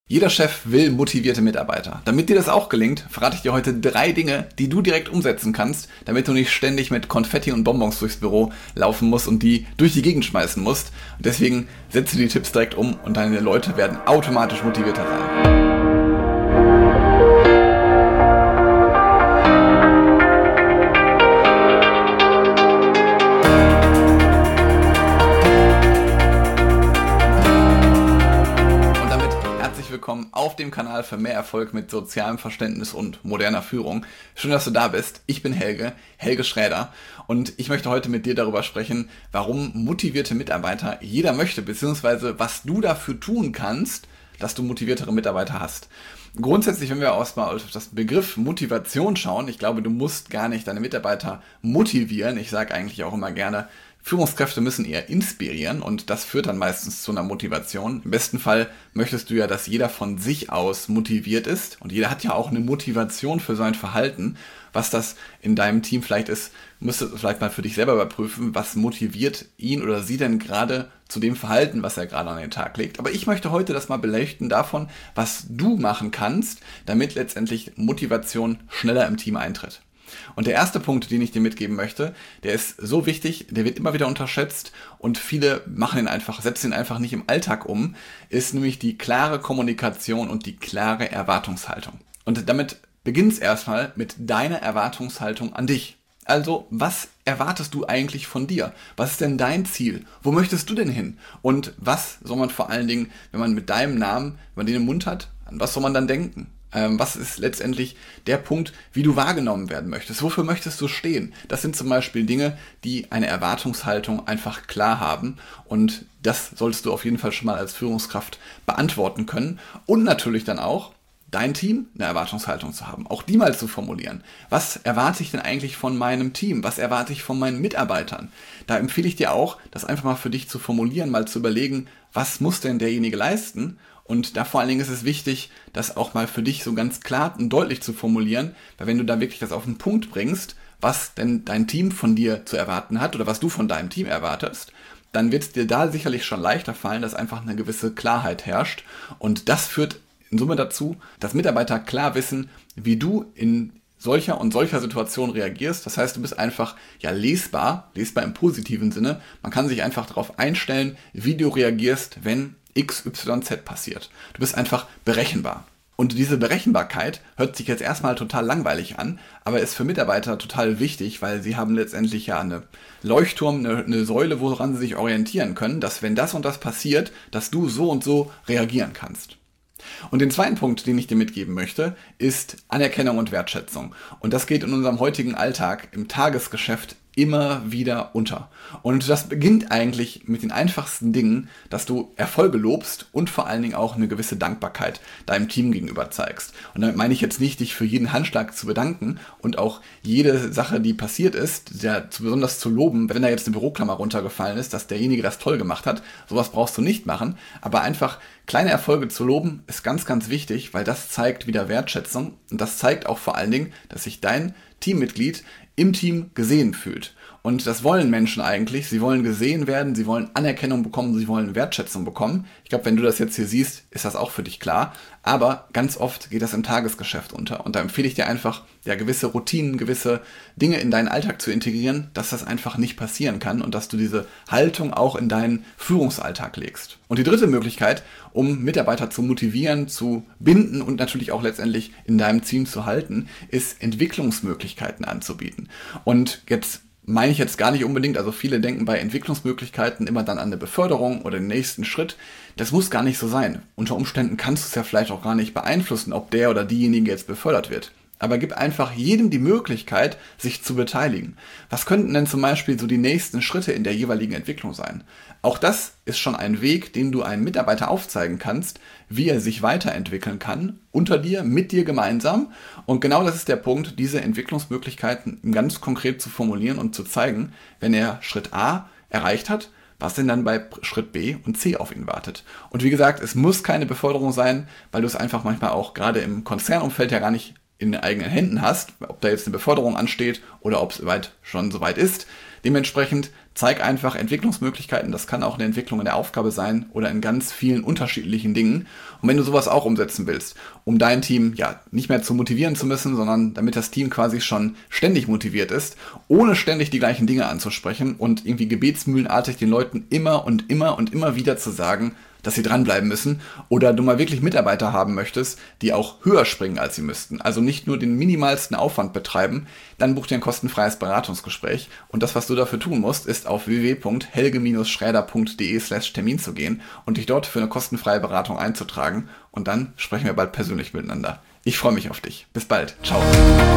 Jeder Chef will motivierte Mitarbeiter. Damit dir das auch gelingt, verrate ich dir heute 3 Dinge, die du direkt umsetzen kannst, damit du nicht ständig mit Konfetti und Bonbons durchs Büro laufen musst und die durch die Gegend schmeißen musst. Und deswegen setze die Tipps direkt um und deine Leute werden automatisch motivierter sein. Willkommen auf dem Kanal für mehr Erfolg mit sozialem Verständnis und moderner Führung. Schön, dass du da bist. Ich bin Helge Schräder und ich möchte heute mit dir darüber sprechen, warum motivierte Mitarbeiter jeder möchte, beziehungsweise was du dafür tun kannst, dass du motiviertere Mitarbeiter hast. Grundsätzlich, wenn wir erstmal auf das Begriff Motivation schauen, ich glaube, du musst gar nicht deine Mitarbeiter motivieren. Ich sage eigentlich auch immer gerne, Führungskräfte müssen eher inspirieren und das führt dann meistens zu einer Motivation. Im besten Fall möchtest du ja, dass jeder von sich aus motiviert ist und jeder hat ja auch eine Motivation für sein Verhalten. Was das in deinem Team vielleicht ist, musst du vielleicht mal für dich selber überprüfen, was motiviert ihn oder sie denn gerade zu dem Verhalten, was er gerade an den Tag legt. Aber ich möchte heute das mal beleuchten davon, was du machen kannst, damit letztendlich Motivation schneller im Team eintritt. Und der erste Punkt, den ich dir mitgeben möchte, der ist so wichtig, der wird immer wieder unterschätzt und viele setzen ihn einfach nicht im Alltag um, ist nämlich die klare Kommunikation und die klare Erwartungshaltung. Und damit beginnt es erstmal mit deiner Erwartungshaltung an dich. Also, was erwartest du eigentlich von dir? Was ist denn dein Ziel? Wo möchtest du denn hin? Und was soll man vor allen Dingen, wenn man mit deinem Namen, wenn man den im Mund hat, an was soll man dann denken? Was ist letztendlich der Punkt, wie du wahrgenommen werden möchtest? Wofür möchtest du stehen? Das sind zum Beispiel Dinge, die eine Erwartungshaltung einfach klar haben. Und das solltest du auf jeden Fall schon mal als Führungskraft beantworten können. Und natürlich dann auch dein Team eine Erwartungshaltung zu haben. Auch die mal zu formulieren. Was erwarte ich denn eigentlich von meinem Team? Was erwarte ich von meinen Mitarbeitern? Da empfehle ich dir auch, das einfach mal für dich zu formulieren, mal zu überlegen, was muss denn derjenige leisten? Und da vor allen Dingen ist es wichtig, das auch mal für dich so ganz klar und deutlich zu formulieren, weil wenn du da wirklich das auf den Punkt bringst, was denn dein Team von dir zu erwarten hat oder was du von deinem Team erwartest, dann wird es dir da sicherlich schon leichter fallen, dass einfach eine gewisse Klarheit herrscht. Und das führt in Summe dazu, dass Mitarbeiter klar wissen, wie du in solcher Situation reagierst. Das heißt, du bist einfach lesbar im positiven Sinne. Man kann sich einfach darauf einstellen, wie du reagierst, wenn XYZ passiert. Du bist einfach berechenbar. Und diese Berechenbarkeit hört sich jetzt erstmal total langweilig an, aber ist für Mitarbeiter total wichtig, weil sie haben letztendlich ja eine Leuchtturm, eine Säule, woran sie sich orientieren können, dass wenn das und das passiert, dass du so und so reagieren kannst. Und den zweiten Punkt, den ich dir mitgeben möchte, ist Anerkennung und Wertschätzung. Und das geht in unserem heutigen Alltag, im Tagesgeschäft immer wieder unter. Und das beginnt eigentlich mit den einfachsten Dingen, dass du Erfolge lobst und vor allen Dingen auch eine gewisse Dankbarkeit deinem Team gegenüber zeigst. Und damit meine ich jetzt nicht, dich für jeden Handschlag zu bedanken und auch jede Sache, die passiert ist, besonders zu loben, wenn da jetzt eine Büroklammer runtergefallen ist, dass derjenige das toll gemacht hat. Sowas brauchst du nicht machen, aber einfach kleine Erfolge zu loben ist ganz, ganz wichtig, weil das zeigt wieder Wertschätzung und das zeigt auch vor allen Dingen, dass sich dein Teammitglied im Team gesehen fühlt. Und das wollen Menschen eigentlich. Sie wollen gesehen werden, sie wollen Anerkennung bekommen, sie wollen Wertschätzung bekommen. Ich glaube, wenn du das jetzt hier siehst, ist das auch für dich klar. Aber ganz oft geht das im Tagesgeschäft unter. Und da empfehle ich dir einfach, gewisse Routinen, gewisse Dinge in deinen Alltag zu integrieren, dass das einfach nicht passieren kann und dass du diese Haltung auch in deinen Führungsalltag legst. Und die dritte Möglichkeit, um Mitarbeiter zu motivieren, zu binden und natürlich auch letztendlich in deinem Team zu halten, ist Entwicklungsmöglichkeiten anzubieten. Und jetzt meine ich jetzt gar nicht unbedingt, also viele denken bei Entwicklungsmöglichkeiten immer dann an eine Beförderung oder den nächsten Schritt. Das muss gar nicht so sein. Unter Umständen kannst du es ja vielleicht auch gar nicht beeinflussen, ob der oder diejenige jetzt befördert wird. Aber gib einfach jedem die Möglichkeit, sich zu beteiligen. Was könnten denn zum Beispiel so die nächsten Schritte in der jeweiligen Entwicklung sein? Auch das ist schon ein Weg, den du einem Mitarbeiter aufzeigen kannst, wie er sich weiterentwickeln kann, unter dir, mit dir gemeinsam. Und genau das ist der Punkt, diese Entwicklungsmöglichkeiten ganz konkret zu formulieren und zu zeigen, wenn er Schritt A erreicht hat, was denn dann bei Schritt B und C auf ihn wartet. Und wie gesagt, es muss keine Beförderung sein, weil du es einfach manchmal auch gerade im Konzernumfeld ja gar nicht in den eigenen Händen hast, ob da jetzt eine Beförderung ansteht oder ob es schon soweit ist. Dementsprechend zeig einfach Entwicklungsmöglichkeiten. Das kann auch eine Entwicklung in der Aufgabe sein oder in ganz vielen unterschiedlichen Dingen. Und wenn du sowas auch umsetzen willst, um dein Team ja nicht mehr zu motivieren zu müssen, sondern damit das Team quasi schon ständig motiviert ist, ohne ständig die gleichen Dinge anzusprechen und irgendwie gebetsmühlenartig den Leuten immer und immer und immer wieder zu sagen, dass sie dranbleiben müssen, oder du mal wirklich Mitarbeiter haben möchtest, die auch höher springen, als sie müssten, also nicht nur den minimalsten Aufwand betreiben, dann buch dir ein kostenfreies Beratungsgespräch. Und das, was du dafür tun musst, ist auf www.helge-schräder.de/Termin zu gehen und dich dort für eine kostenfreie Beratung einzutragen. Und dann sprechen wir bald persönlich miteinander. Ich freue mich auf dich. Bis bald. Ciao.